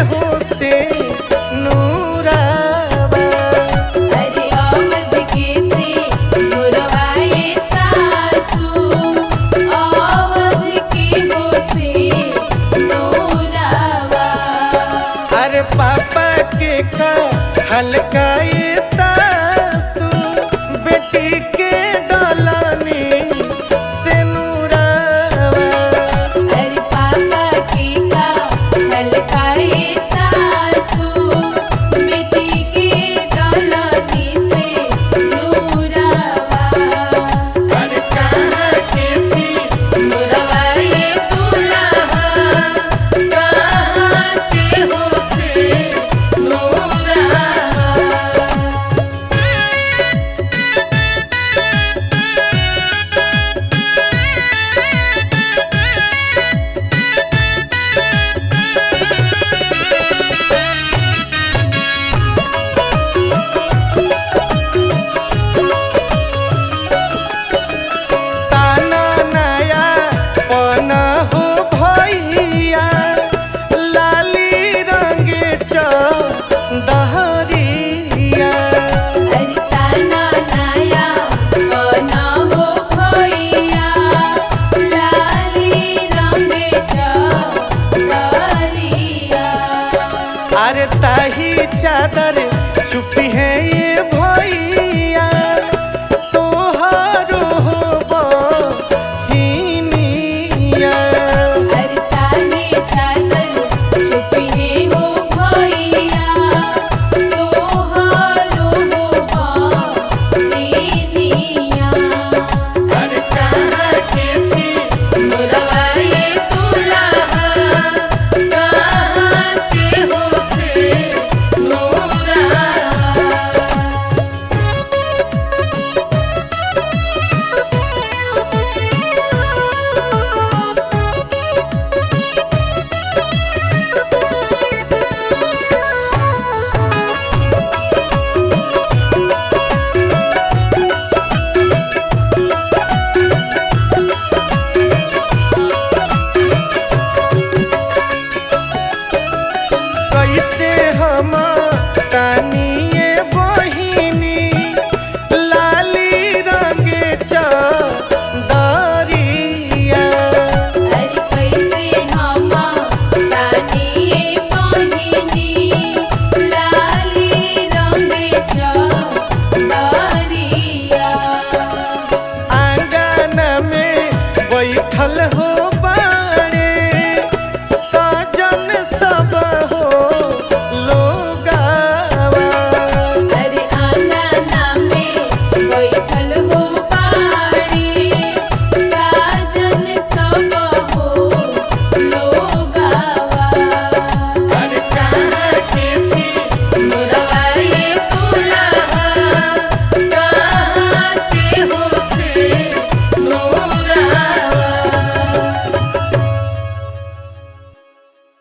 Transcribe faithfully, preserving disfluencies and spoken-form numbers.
हो से नूरावा। अरे अवध के से नूरवाए सासू, अवध के हो से नूरावा। अरे पापा के का हल्का ये सासू, बेटी के डालानी से नूरावा। अरे पापा के का हलकाए सासू, बेटी के डलनी से नूरावा। अरे कहाँ के सी नूरवाए दुल्हा, कहाँ के हो से नूरावा। ताना नया पना हो भैया, लाली रंगे चंदहरिया। अरे ताना नया बना हो भैया, लाली रंगे चदरिया। अरे ताही चादर छुपी है ये भैया, तोहारो हो बहिनिया। अरे ताही चादर छुपी है हो भैया, तोहारो हो बहिनिया। अरे कहाँ के सी नूरवाए दुल्हा, कहाँ के हो से नूरावा। कैसे हम तानिए बहिनी, लाली रंगे चंदरिया। अरे कैसे हम तानिए बहिनी, लाली रंगे चदरिया। आंगन में बैठल हो बा